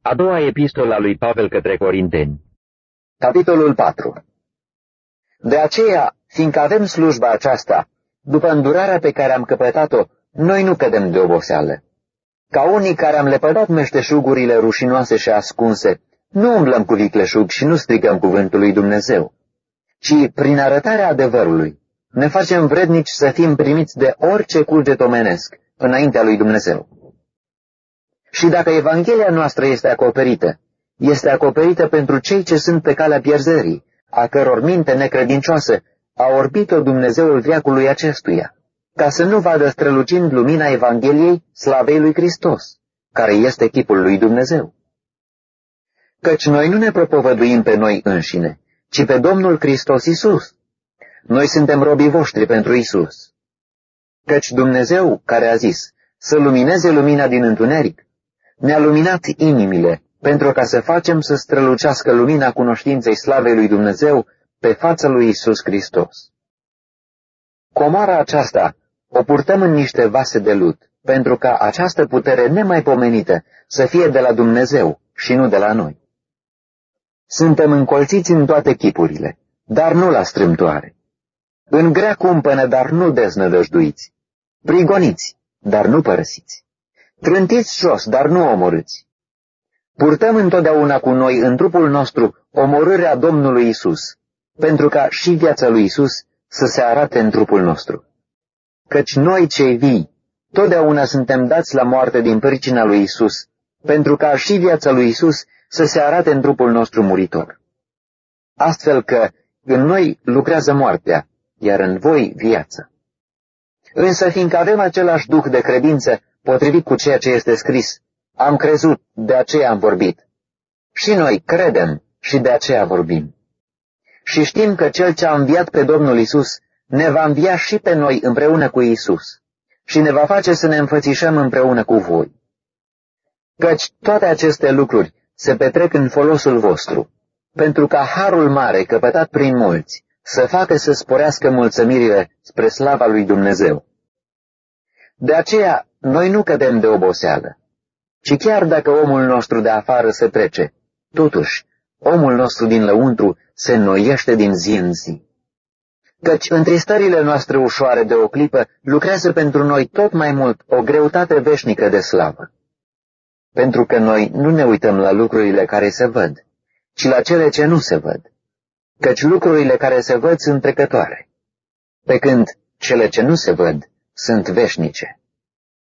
A doua epistolă a lui Pavel către Corinteni. Capitolul 4. De aceea, fiindcă avem slujba aceasta, după îndurarea pe care am căpătat-o, noi nu cădem de oboseală. Ca unii care am lepădat meșteșugurile rușinoase și ascunse, nu umblăm cu vicleșug și nu strigăm cuvântul lui Dumnezeu, ci, prin arătarea adevărului, ne facem vrednici să fim primiți de orice cuget omenesc înaintea lui Dumnezeu. Și dacă Evanghelia noastră este acoperită pentru cei ce sunt pe calea pierzării, a căror minte necredincioasă a orbit-o Dumnezeul veacului acestuia, ca să nu vadă strălucind lumina Evangheliei slavei lui Hristos, care este chipul lui Dumnezeu. Căci noi nu ne propovăduim pe noi înșine, ci pe Domnul Hristos Iisus. Noi suntem robii voștri pentru Iisus. Căci Dumnezeu, care a zis să lumineze lumina din întuneric, ne-a luminat inimile, pentru ca să facem să strălucească lumina cunoștinței slavei lui Dumnezeu pe fața lui Iisus Hristos. Comoara aceasta o purtăm în niște vase de lut, pentru ca această putere nemaipomenită să fie de la Dumnezeu și nu de la noi. Suntem încolțiți în toate chipurile, dar nu la strâmtoare. În grea cumpănă, dar nu deznădăjduiți. Prigoniți, dar nu părăsiți. Trântiți jos, dar nu omorâți. Purtăm întotdeauna cu noi în trupul nostru omorârea Domnului Isus, pentru ca și viața lui Isus să se arate în trupul nostru. Căci noi cei vii, totdeauna suntem dați la moarte din pricina lui Isus, pentru ca și viața lui Isus să se arate în trupul nostru muritor. Astfel că în noi lucrează moartea, iar în voi viața. Însă fiindcă avem același duh de credință, potrivit cu ceea ce este scris, am crezut, de aceea am vorbit. Și noi credem și de aceea vorbim. Și știm că Cel ce a înviat pe Domnul Isus ne va învia și pe noi împreună cu Isus și ne va face să ne înfățișăm împreună cu voi. Căci toate aceste lucruri se petrec în folosul vostru, pentru ca harul mare căpătat prin mulți să facă să sporească mulțumirile spre slava lui Dumnezeu. De aceea noi nu cădem de oboseală, ci chiar dacă omul nostru de afară se trece, totuși omul nostru din lăuntru se înnoiește din zi în zi. Căci întristările noastre ușoare de o clipă lucrează pentru noi tot mai mult o greutate veșnică de slavă. Pentru că noi nu ne uităm la lucrurile care se văd, ci la cele ce nu se văd, căci lucrurile care se văd sunt trecătoare, pe când cele ce nu se văd sunt veșnice.